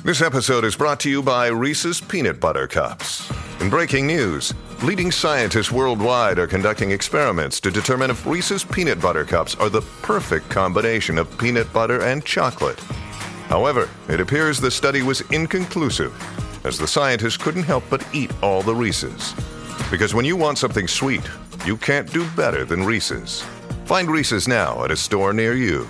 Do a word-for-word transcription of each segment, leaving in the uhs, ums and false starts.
This episode is brought to you by Reese's Peanut Butter Cups. In breaking news, leading scientists worldwide are conducting experiments to determine if Reese's Peanut Butter Cups are the perfect combination of peanut butter and chocolate. However, it appears the study was inconclusive, as the scientists couldn't help but eat all the Reese's. Because when you want something sweet, you can't do better than Reese's. Find Reese's now at a store near you.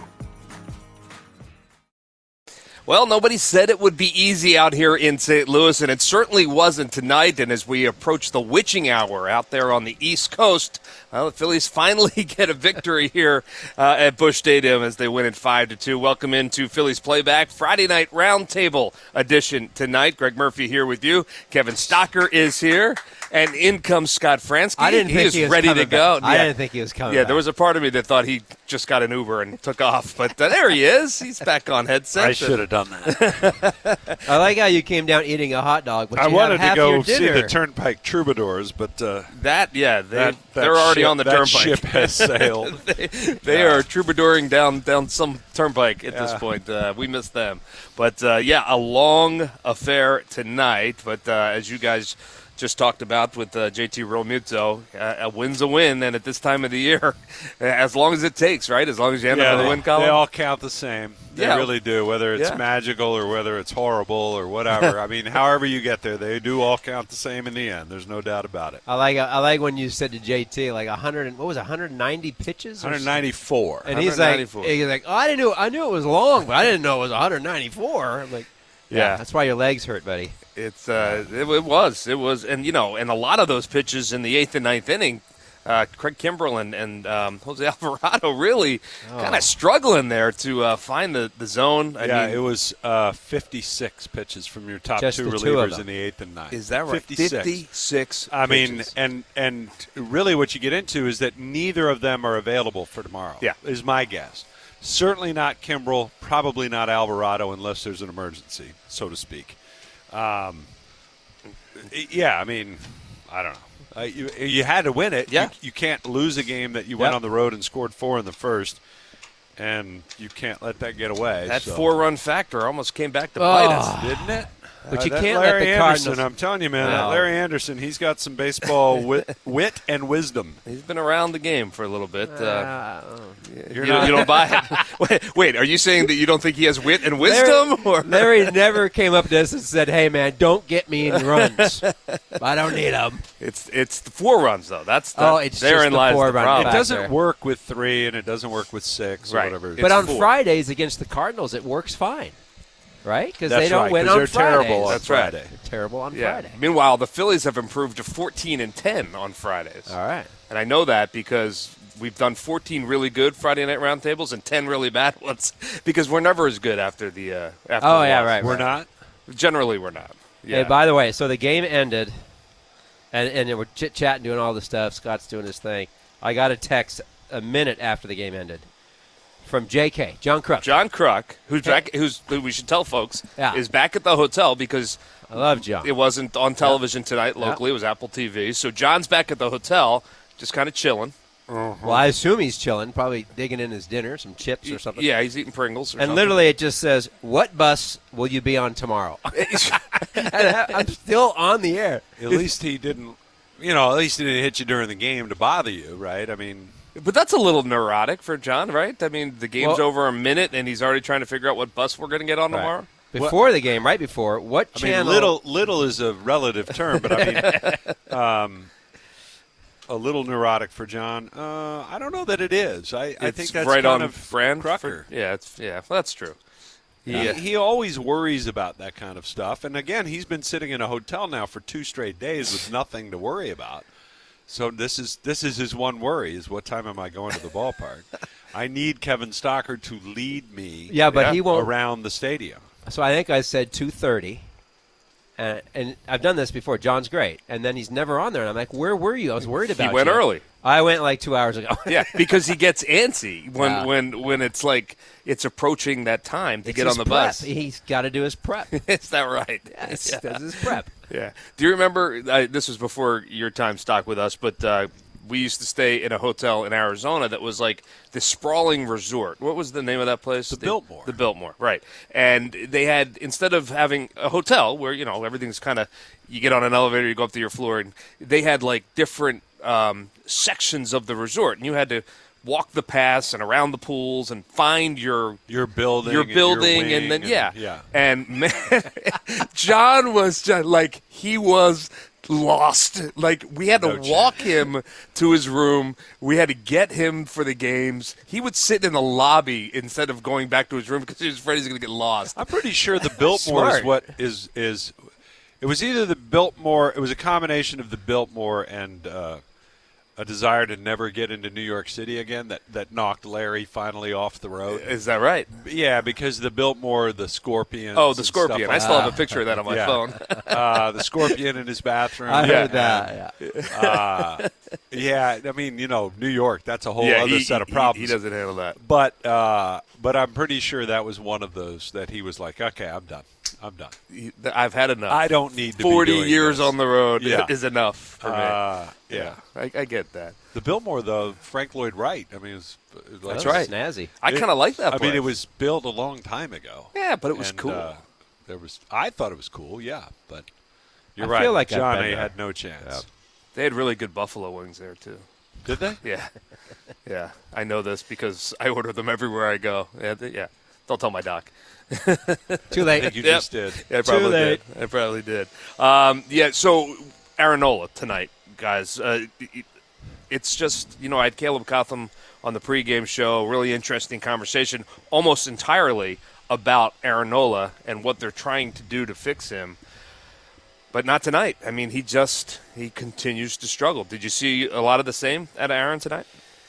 Well, nobody said it would be easy out here in Saint Louis, and it certainly wasn't tonight. And as we approach the witching hour out there on the East Coast, well, the Phillies finally get a victory here uh, at Busch Stadium as they win it five to two. Welcome into Phillies Playback Friday Night Roundtable edition tonight. Greg Murphy here with you. Kevin Stocker is here. And in comes Scott Franzke. I didn't he think is he was ready coming to go. Back. I yeah. didn't think he was coming Yeah, back. there was a part of me that thought he just got an Uber and took off. But uh, there he is. He's back on headset. I should have done that. I like how you came down eating a hot dog, but I you wanted had half to go your see dinner. the Turnpike Troubadours, but uh, That, yeah, they, that, that they're already ship, on the that turnpike. ship has sailed. they they yeah. are troubadouring down down some turnpike at yeah. this point. Uh, we miss them. But, uh, yeah, a long affair tonight. But uh, as you guys just talked about with uh, J T Realmuto, uh, a win's a win, and at this time of the year, as long as it takes, right? As long as you end yeah, up in the they, win column. They all count the same. They yeah. really do, whether it's yeah. magical or whether it's horrible or whatever. I mean, however you get there, they do all count the same in the end. There's no doubt about it. I like I like when you said to J T, like one hundred, what was it, one hundred ninety pitches? one ninety-four. And he's like, he's like, oh, I didn't know, I knew it was long, but I didn't know it was one hundred ninety-four. I'm like, yeah, yeah. that's why your legs hurt, buddy. It's uh, it, it was it was, and you know, and a lot of those pitches in the eighth and ninth inning, uh, Craig Kimbrell and, and um, Jose Alvarado really oh. kind of struggling there to uh, find the, the zone. I yeah, mean, it was uh, fifty-six pitches from your top Just two the relievers two in the eighth and ninth. Is that right? fifty-six. fifty-six I mean, pitches. and and really, what you get into is that neither of them are available for tomorrow. Yeah, is my guess. Certainly not Kimbrell. Probably not Alvarado, unless there's an emergency, so to speak. Um, yeah, I mean, I don't know. Uh, you you had to win it. Yeah. You, you can't lose a game that you yep. went on the road and scored four in the first, and you can't let that get away. That so. four-run factor almost came back to Oh. bite us. Didn't it? But Uh, you that can't let Larry the Anderson, Cardinals- I'm telling you, man, that No. Larry Anderson, he's got some baseball wit, wit and wisdom. He's been around the game for a little bit. Uh, Uh, you, you don't buy it. wait, wait, are you saying that you don't think he has wit and wisdom? Larry, or? Larry never came up to us and said, hey, man, don't get me in runs. I don't need them. It's it's the four runs though. That's the, Oh, it's therein just the lies four the run problem. It back doesn't there. work with three, and it doesn't work with six or Right. whatever. It's But on four. Fridays against the Cardinals, it works fine, right? Because That's they don't right, win 'cause on they're Fridays. terrible on That's right. Friday. They're terrible on Yeah. Friday. Meanwhile, the Phillies have improved to fourteen and ten on Fridays. All right. And I know that because we've done fourteen really good Friday night roundtables and ten really bad ones because we're never as good after the uh, after Oh, the yeah, loss. right, We're not? Generally, we're not. Yeah. Hey, by the way, so the game ended, and, and we're chit-chatting, doing all the stuff. Scott's doing his thing. I got a text a minute after the game ended from J K, John Kruk. John Kruk, who's back, who's who we should tell folks, Yeah. is back at the hotel because I love John. it wasn't on television tonight locally. It was Apple T V. So John's back at the hotel, just kind of chilling. Well, I assume he's chilling, probably digging in his dinner, some chips or something. Yeah, he's eating Pringles or And something. literally it just says, what bus will you be on tomorrow? And I- I'm still on the air. At least he didn't, you know, at least he didn't hit you during the game to bother you, right? I mean, But that's a little neurotic for John, right? I mean, the game's Well- over a minute, and he's already trying to figure out what bus we're going to get on Right. tomorrow. Before the game, right before, what I channel? mean, little little is a relative term, but I mean, um, a little neurotic for John. Uh, I don't know that it is. I, I It's think that's right kind on of brand. Crucker. For, yeah, it's yeah. Well, that's true. He, Yeah. he always worries about that kind of stuff. And again, he's been sitting in a hotel now for two straight days with nothing to worry about. So this is this is his one worry: is what time am I going to the ballpark? I need Kevin Stocker to lead me. Yeah, but Yeah. he won't. around the stadium. So I think I said two thirty. Uh, and I've done this before. John's great. And then he's never on there. And I'm like, where were you? I was worried about He went you. early. I went like two hours ago. Yeah, because he gets antsy when, Yeah. when, when it's like it's approaching that time to It's get his on the prep. bus. He's got to do his prep. Is that right? Yes, that's his prep. Yeah. Do you remember, uh, this was before your time stock with us, but uh, we used to stay in a hotel in Arizona that was like this sprawling resort. What was the name of that place? The Biltmore. The Biltmore, right. And they had, instead of having a hotel where, you know, everything's kind of, you get on an elevator, you go up to your floor, and they had like different um, sections of the resort, and you had to walk the paths and around the pools and find your your building, your and building, your and, then wing yeah, and, yeah. And man, John was just like he was lost. Like we had to No walk him to his room. We had to get him for the games. He would sit in the lobby instead of going back to his room because he was afraid he was going to get lost. I'm pretty sure the Biltmore is Smart. what is is. It was either the Biltmore. It was a combination of the Biltmore and uh, a desire to never get into New York City again that, that knocked Larry finally off the road. Is that right? Yeah, because the Biltmore, the Scorpion. Oh, the Scorpion. I Like still have a picture of that on my Yeah. phone. uh, the Scorpion in his bathroom. I heard Yeah. that. Yeah. Uh, yeah, I mean, you know, New York, that's a whole yeah, other he, set of he- problems. He, doesn't handle that. But uh, but I'm pretty sure that was one of those that he was like, okay, I'm done. I'm done. He- I've had enough. I don't need to Forty be doing years this. on the road Yeah. is enough for me. Uh, yeah. I, I get that. The Biltmore, though, Frank Lloyd Wright. I mean, it was, it was like, That's right. Snazzy. I kind of like that. I place. mean, it was built a long time ago. Yeah, but it was And, cool. Uh, there was. I thought it was cool. Yeah, but you're I right. feel like I've John been A. there. had no chance. They had really good buffalo wings there too. Did they? Yeah, yeah. I know this because I order them everywhere I go. Yeah, th- yeah. Don't tell my doc. Too I late. think you Yep. just did. Yeah, I probably late. did. I probably did. Um, yeah. So Aaronola tonight, guys. Uh, it- it's just, you know, I had Caleb Cotham on the pregame show. Really interesting conversation, almost entirely about Aaronola and what they're trying to do to fix him. But not tonight. I mean, he just he continues to struggle. Did you see a lot of the same at Aaron tonight?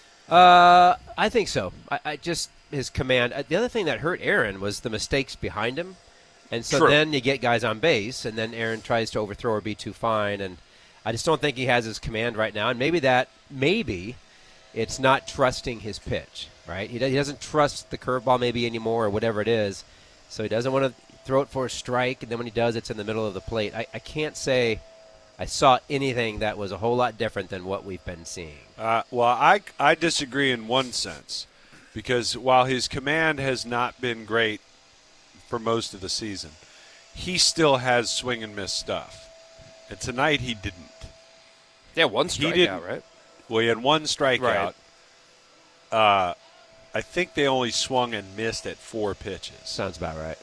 Uh, I think so. I, I just his command. Uh, the other thing that hurt Aaron was the mistakes behind him, and so True. then you get guys on base, and then Aaron tries to overthrow or be too fine, and I just don't think he has his command right now. And maybe that maybe it's not trusting his pitch, right? He, do, he doesn't trust the curveball maybe anymore or whatever it is, so he doesn't want to throw it for a strike, and then when he does, it's in the middle of the plate. I, I can't say I saw anything that was a whole lot different than what we've been seeing. Uh, well, I, I disagree in one sense, because while his command has not been great for most of the season, he still has swing and miss stuff. And tonight he didn't. Yeah, one He strikeout, didn't- right? Well, he had one strikeout. Uh, I think they only swung and missed at four pitches Sounds about right.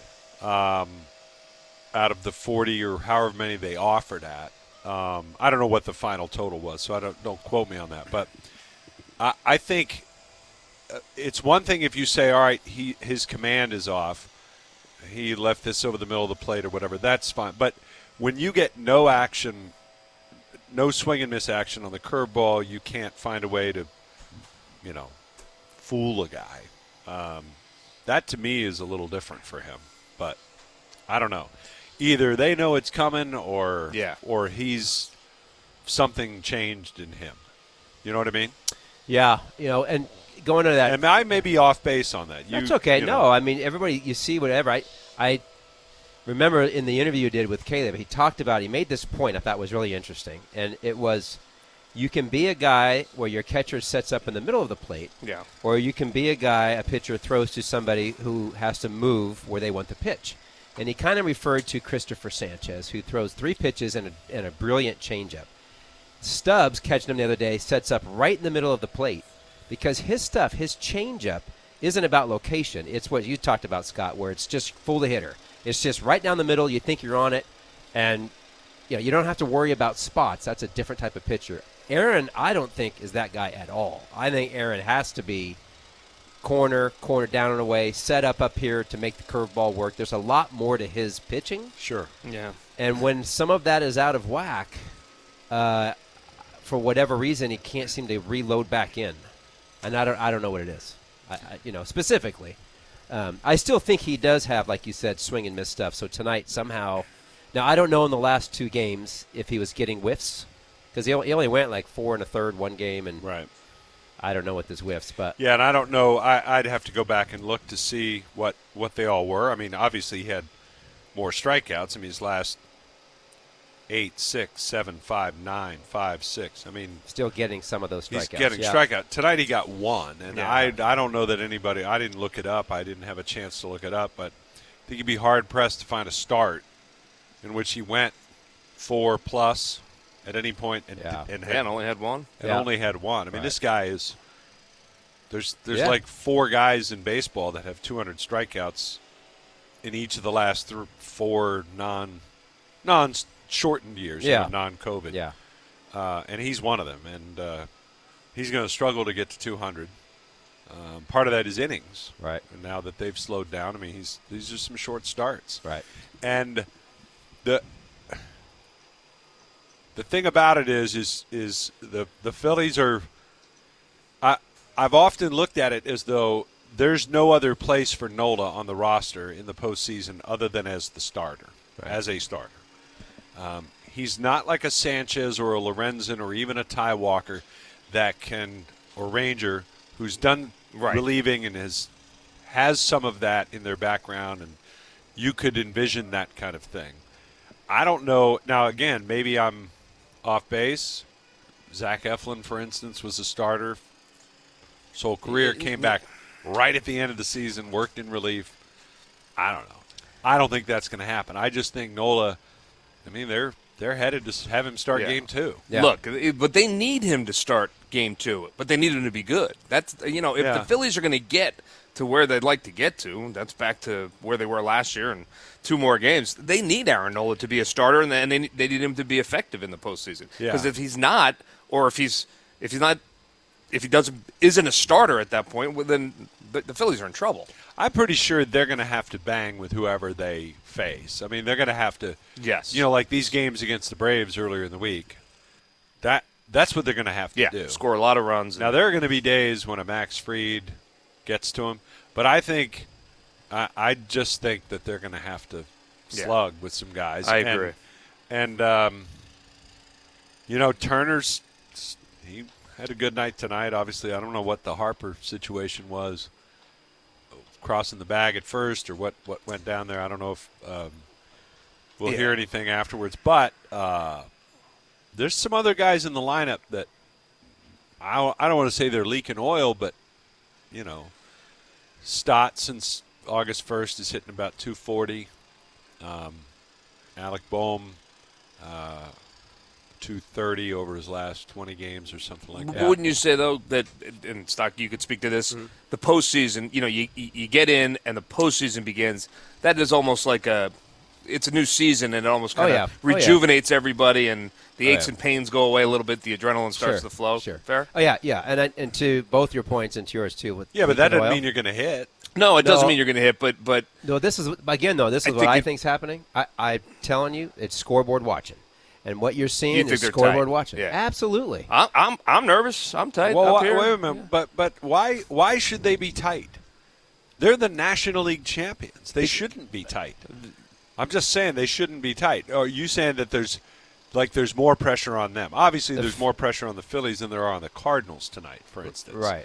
out of the forty or however many they offered at. Um, I don't know what the final total was, so I don't don't quote me on that. But I, I think uh, it's one thing if you say, all right, he his command is off. He left this over the middle of the plate or whatever. That's fine. But when you get no action, no swing and miss action on the curveball, you can't find a way to, you know, fool a guy. Um, that to me is a little different for him. But I don't know. Either they know it's coming, or Yeah. or he's something changed in him. You know what I mean? Yeah, you know, and going to that, And I may be off base on that. You, that's okay. you No, know. I mean, everybody, you see whatever. I, I remember in the interview you did with Caleb, he talked about, he made this point I thought was really interesting, and it was you can be a guy where your catcher sets up in the middle of the plate, Yeah. or you can be a guy, a pitcher throws to somebody who has to move where they want the pitch. And he kind of referred to Christopher Sanchez, who throws three pitches and a, and a brilliant changeup. Stubbs, catching him the other day, sets up right in the middle of the plate because his stuff, his changeup, isn't about location. It's what you talked about, Scott, where it's just full the hitter. It's just right down the middle. You think you're on it, and you know you don't have to worry about spots. That's a different type of pitcher. Aaron, I don't think, is that guy at all. I think Aaron has to be corner, corner down and away, set up up here to make the curveball work. There's a lot more to his pitching. Sure. Yeah. And when some of that is out of whack, uh, for whatever reason, he can't seem to reload back in. And I don't, I don't know what it is, I, I, you know, specifically. Um, I still think he does have, like you said, swing and miss stuff. So tonight, somehow, now I don't know in the last two games if he was getting whiffs, because he, he only went like four and a third one game, and Right. I don't know what this whiffs, but Yeah, and I don't know. I, I'd have to go back and look to see what, what they all were. I mean, obviously he had more strikeouts. I mean, his last eight, six, seven, five, nine, five, six. I mean, still getting some of those strikeouts. He's getting yeah. strikeout. Tonight he got one, and Yeah. I I don't know that anybody. I didn't look it up. I didn't have a chance to look it up, but I think you'd be hard pressed to find a start in which he went four plus at any point and Yeah. and, Yeah, had, and only had one. and Yeah. only had one. I mean, Right. this guy is. There's there's Yeah. like four guys in baseball that have two hundred strikeouts in each of the last th- four non non shortened years, Yeah. you know, non-COVID. Yeah. Uh, and he's one of them, and uh, he's going to struggle to get to two hundred. Um, part of that is innings, Right. and now that they've slowed down, I mean, he's these are some short starts, Right. and the the thing about it is, is is the the Phillies are. I I've often looked at it as though there's no other place for Nola on the roster in the postseason other than as the starter, Right. as a starter. Um, he's not like a Sanchez or a Lorenzen or even a Ty Walker that can, or Ranger, who's done Right. relieving and has has some of that in their background, and you could envision that kind of thing. I don't know. Now, again, maybe I'm off base. Zach Eflin, for instance, was a starter. His whole career came back right at the end of the season, worked in relief. I don't know. I don't think that's going to happen. I just think Nola, I mean, they're they're headed to have him start Yeah. game two. Yeah. Look, it- but they need him to start game two, but they need him to be good. That's you know, if Yeah. the Phillies are going to get to where they'd like to get to, that's back to where they were last year and two more games. They need Aaron Nola to be a starter, and then they, they need him to be effective in the postseason. Yeah. Because if he's not, or if he's if he's not, if he doesn't isn't a starter at that point, well, then the, the Phillies are in trouble. I'm pretty sure they're going to have to bang with whoever they face. I mean, they're going to have to. Yes. You know, like these games against the Braves earlier in the week. That that's what they're going to have to Yeah, do. score a lot of runs. Now there are going to be days when a Max Fried gets to him, but I think I, I just think that they're going to have to Yeah. slug with some guys. I And- agree. And, um, you know, Turner's he had a good night tonight. Obviously, I don't know what the Harper situation was, crossing the bag at first, or what, what went down there. I don't know if um, we'll Yeah. hear anything afterwards. But uh, there's some other guys in the lineup that I, I don't want to say they're leaking oil, but, you know, Stott since August first is hitting about two forty. Um, Alec Boehm, uh, two thirty over his last twenty games or something like that. Wouldn't you say, though, that, and Stock, you could speak to this, the postseason, you know, you, you you get in and the postseason begins, that is almost like a, it's a new season, and it almost Oh, kind of yeah. Oh, yeah. rejuvenates everybody, and the Oh, aches yeah. and pains go away a little bit, the adrenaline starts Sure, to flow. Sure. Fair? Oh, yeah, yeah. And I, and to both your points and to yours, too. With Yeah, but that Lincoln doesn't Oil. mean you're going to hit. No, it doesn't No. mean you're going to hit, but but No, this is, again, though, this I is what think I if- think's happening. I, I'm telling you, it's scoreboard watching. And what you're seeing You think is they're scoreboard tight. watching. Yeah. Absolutely. I'm I'm, I'm nervous. I'm tight Well, up why- here. wait a minute. But but why why should they be tight? They're the National League champions. They shouldn't be tight. I'm just saying they shouldn't be tight. Are you saying that there's like there's more pressure on them? Obviously, there's more pressure on the Phillies than there are on the Cardinals tonight, for instance. Right.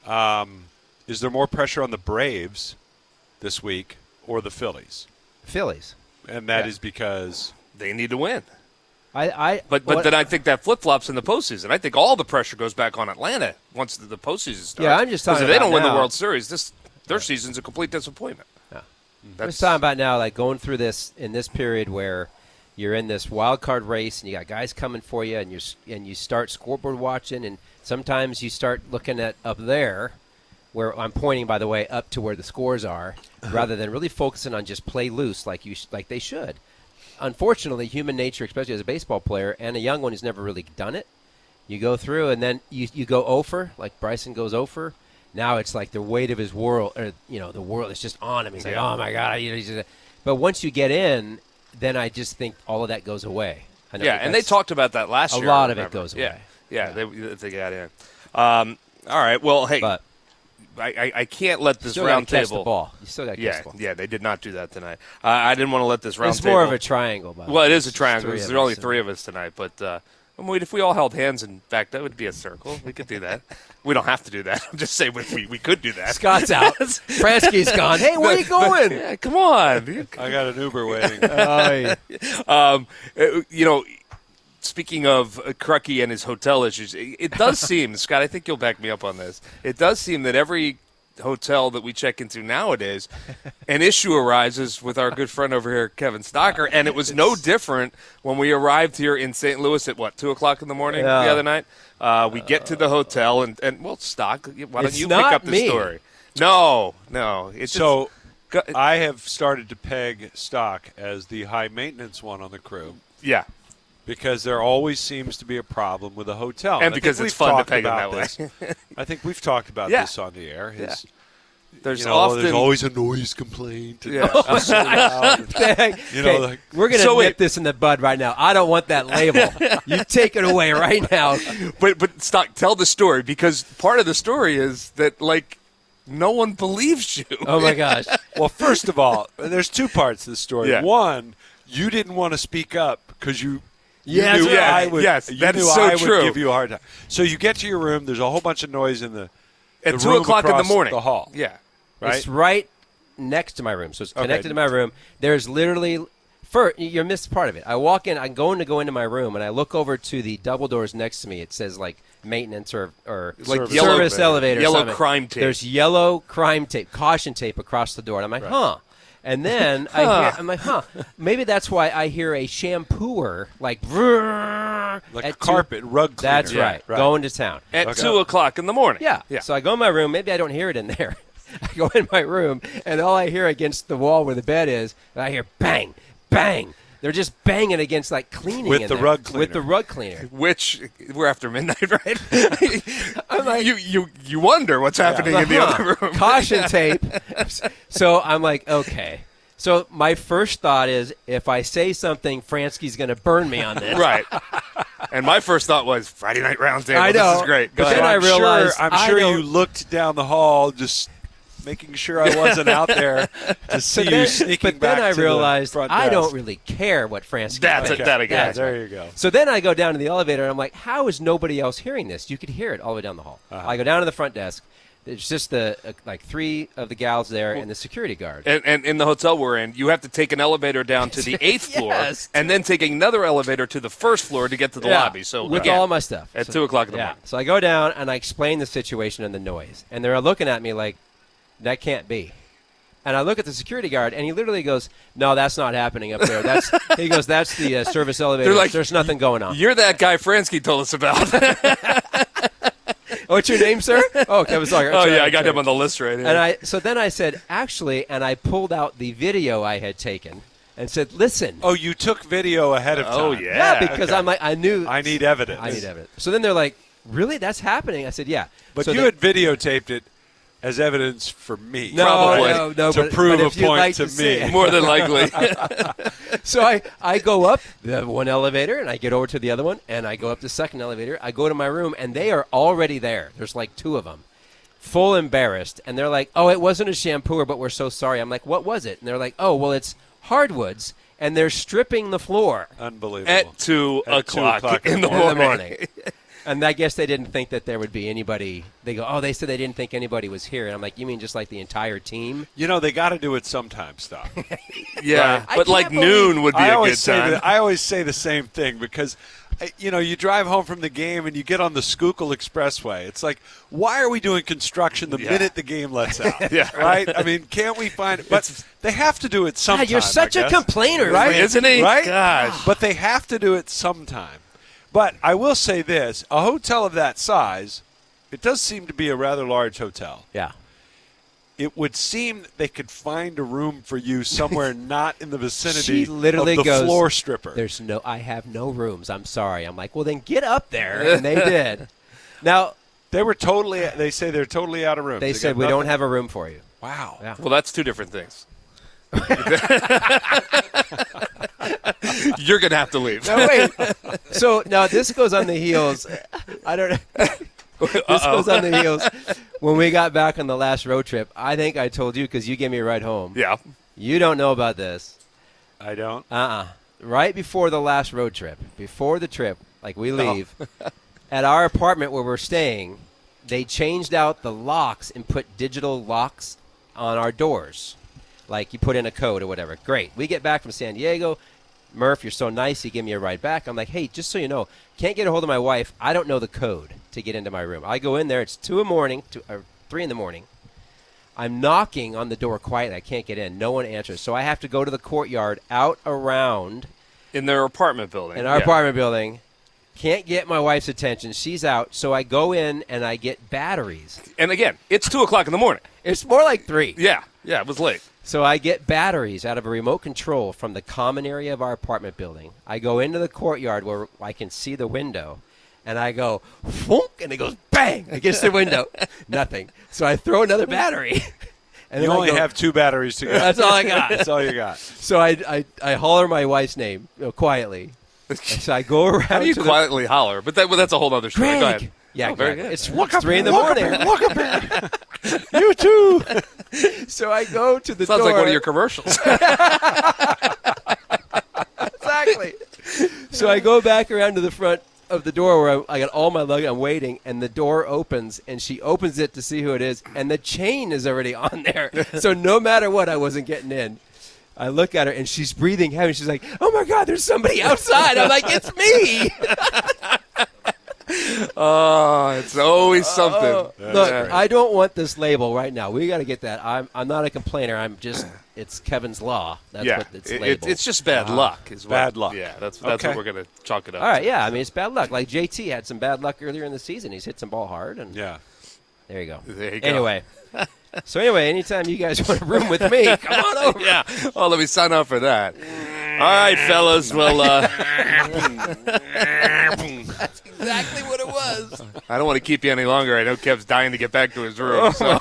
Um, is there more pressure on the Braves this week or the Phillies? Phillies. And that Yeah. is because They need to win. I, I, But but what- then I think that flip flops in the postseason. I think all the pressure goes back on Atlanta once the, the postseason starts. Yeah, I'm just because talking if they about don't win the now. World Series, this their season's a complete disappointment. Yeah. That's I'm just talking about now, like going through this in this period where you're in this wild card race and you got guys coming for you, and you and you start scoreboard watching, and sometimes you start looking at up there, where I'm pointing, by the way, up to where the scores are, rather than really focusing on just play loose like you sh- like they should. Unfortunately, human nature, especially as a baseball player and a young one who's never really done it, you go through and then you you go over, like Bryson goes over. Now it's like the weight of his world, or you know, the world is just on him. He's like, Yeah. oh my god, you know. He's just, but once you get in, then I just think all of that goes away. I know Yeah, that and they that's- talked about that last a year. lot of it remember. goes Yeah, away. yeah, Yeah. They, they got in. Um, all right, well, hey, But I, I, I can't let this still got to round catch table. the ball. You still got to catch Yeah, the ball. yeah, they did not do that tonight. Uh, I didn't want to let this round It's table. more of a triangle. By the Well, it way. is a It's triangle. three There's of only us, three and- of us tonight, but uh, I mean, if we all held hands, in fact, that would be a circle. We could do that. We don't have to do that. I'm just saying if we, we could do that. Scott's out. Fransky's gone. Hey, where are you going? Yeah, come on. I got an Uber waiting. Oh, yeah. Um, uh, you know, speaking of uh, Crucky and his hotel issues, it, it does seem, Scott, I think you'll back me up on this. It does seem that every hotel that we check into nowadays, an issue arises with our good friend over here, Kevin Stocker, and it was no different when we arrived here in Saint Louis at, what, two o'clock in the morning yeah. the other night? Uh, we get to the hotel, and, and well, Stock, why don't It's you pick not up the me. story? No, no. It's So just, go- I have started to peg Stock as the high maintenance one on the crew yeah. because there always seems to be a problem with a hotel. And I because think it's we've fun to talked peg 'em about that way. this. I think we've talked about Yeah. this on the air. His, There's you know, often there's always a noise complaint. And Yeah. it's so loud. Okay, You know, okay, like- we're going to So nip wait. this in the bud right now. I don't want that label. You take it away right now. But but Stock, tell the story, because part of the story is that like no one believes you. Oh, my gosh. Well, first of all, there's two parts to the story. Yeah. One, you didn't want to speak up because you. you Yes, knew yeah, I would, yes, you that is knew so I true. would give you a hard time. So you get to your room. There's a whole bunch of noise in the At the two room o'clock in the across morning. the hall. Yeah. Right. It's right next to my room, so it's Okay. connected to my room. There's literally, first, you missed part of it. I walk in, I'm going to go into my room, and I look over to the double doors next to me. It says like maintenance or or Like service yellow- elevator, or yellow something. crime tape. There's yellow crime tape, caution tape across the door, and I'm like, huh. And then I hear, I'm like, huh. Maybe that's why I hear a shampooer like, Like at a two- carpet rug cleaner. That's Yeah, right, right. going to town. At Okay. two o'clock in the morning. Yeah. Yeah. So I go in my room. Maybe I don't hear it in there. I go in my room, and all I hear against the wall where the bed is, I hear bang, bang. They're just banging against, like, cleaning With in the there. rug With cleaner. the rug cleaner. Which we're after midnight, right? I'm like, you you you wonder what's happening in the Huh. other room. Caution tape. So I'm like, okay. So my first thought is, if I say something, Fransky's going to burn me on this. Right. And my first thought was Friday Night Roundtable. I know. This is great. Go But ahead. then I I'm realized sure, I'm I sure don't- you looked down the hall just making sure I wasn't out there to see But you then, sneaking but back then I to the realized front I desk. don't really care what Fransky That's thinks. it. That I Yeah, guess. there you go. So then I go down to the elevator, and I'm like, how is nobody else hearing this? You could hear it all the way down the hall. Uh-huh. I go down to the front desk. There's just the uh, like three of the gals there and the security guard. And, and in the hotel we're in, you have to take an elevator down to the eighth floor, Yes. and then take another elevator to the first floor to get to the Yeah, lobby. So with again, all my stuff at So- two o'clock in the yeah. morning. So I go down and I explain the situation and the noise, and they're looking at me like, that can't be. And I look at the security guard, and he literally goes, "No, that's not happening up there. That's," he goes, "That's the uh, service elevator. They're like, There's nothing going on." You're that guy Fransky told us about. What's your name, sir? Oh, Kevin Stocker. oh Sorry, yeah, I got sorry. him on the list right here. And I so then I said, actually, and I pulled out the video I had taken and said, listen. Oh, you took video ahead of time. Oh, yeah. yeah, because okay. I'm like, I knew. I need evidence. I need evidence. So then they're like, really? That's happening? I said, yeah. But so you they- had videotaped it as evidence for me. no, Probably. no, no, to but, prove but a if you'd point like to see me. it. More than likely. So I, I go up the one elevator, and I get over to the other one, and I go up the second elevator. I go to my room, and they are already there. There's like two of them. Full embarrassed. And they're like, oh, it wasn't a shampooer, but we're so sorry. I'm like, what was it? And they're like, oh, well, it's hardwoods, and they're stripping the floor Unbelievable. At two At two o'clock, o'clock in the in morning. the morning. And I guess they didn't think that there would be anybody. They go, oh, they said they didn't think anybody was here. And I'm like, you mean just like the entire team? You know, they got to do it sometime, Stock. Yeah, I but can't like believe- noon would be I a always good say time. that, I always say the same thing because, uh, you know, you drive home from the game and you get on the Schuylkill Expressway. It's like, why are we doing construction the Yeah. minute the game lets out? Yeah. Right? I mean, can't we find it? But they have to do it sometime. God, you're such I a guess. complainer, Right? Isn't he? Right? Gosh. But they have to do it sometime. But I will say this, a hotel of that size, it does seem to be a rather large hotel. Yeah. It would seem they could find a room for you somewhere not in the vicinity She literally of the goes, floor stripper. There's no, I have no rooms. I'm sorry. I'm like, well, then get up there. And they did. Now, They were totally, they say they're totally out of room. they said, got we don't nothing. have a room for you. Wow. Yeah. Well, that's two different things. You're gonna have to leave. No, wait. So now this goes on the heels. I don't know. This goes on the heels. When we got back on the last road trip, I think I told you because you gave me a ride home. Yeah. You don't know about this. I don't. Uh-uh. Right before the last road trip, before the trip, Like, we leave. Oh. At our apartment where we're staying, they changed out the locks and put digital locks on our doors. Like, you put in a code or whatever. Great. We get back from San Diego. Murph, you're so nice. You give me a ride back. I'm like, hey, just so you know, can't get a hold of my wife. I don't know the code to get into my room. I go in there. It's two in the morning, two, or three in the morning. I'm knocking on the door quietly. I can't get in. No one answers. So I have to go to the courtyard out around. In their apartment building. In our yeah. apartment building. Can't get my wife's attention. She's out. So I go in and I get batteries. And again, it's two o'clock in the morning. It's more like three. Yeah. Yeah, it was late. So I get batteries out of a remote control from the common area of our apartment building. I go into the courtyard where I can see the window, and I go, thunk, and it goes bang against the window. Nothing. So I throw another battery. And you then only I go, have two batteries to go. That's all I got. That's all you got. So I, I, I holler my wife's name you know, quietly. So I go around. How do you to quietly the, holler? But that, well, that's a whole other story. Greg. Go ahead. Yeah, oh, very Greg. good. It's, Walk it's three in the walk morning. Up here, walk up here. You too. So I go to the Sounds door. like one of your commercials. Exactly. So I go back around to the front of the door where I, I got all my luggage. I'm waiting, and the door opens, and she opens it to see who it is, and the chain is already on there. So no matter what, I wasn't getting in. I look at her, and she's breathing heavy. She's like, oh, my God, there's somebody outside. I'm like, it's me. Oh, it's always something. Oh, That's look, right. I don't want this label right now. We got to get that. I'm I'm not a complainer. I'm just, it's Kevin's Law. That's yeah, what it's it, labeled. it's just bad Uh, luck. Is what, bad luck. Yeah, that's that's Okay. what we're going to chalk it up All right, to. yeah. I mean, it's bad luck. Like J T had some bad luck earlier in the season. He's hit some ball hard, and Yeah. there you go. There you go. Anyway. So anyway, anytime you guys want to room with me, come on over. Yeah. Oh, let me sign up for that. All right, fellas. Well, uh, That's exactly what it was. I don't want to keep you any longer. I know Kev's dying to get back to his room. So. uh,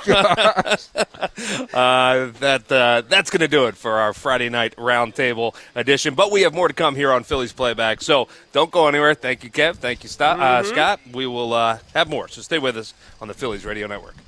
that uh, that's going to do it for our Friday night roundtable edition. But we have more to come here on Phillies Playback. So don't go anywhere. Thank you, Kev. Thank you, Scott. Uh, Scott. We will uh, have more. So stay with us on the Phillies Radio Network.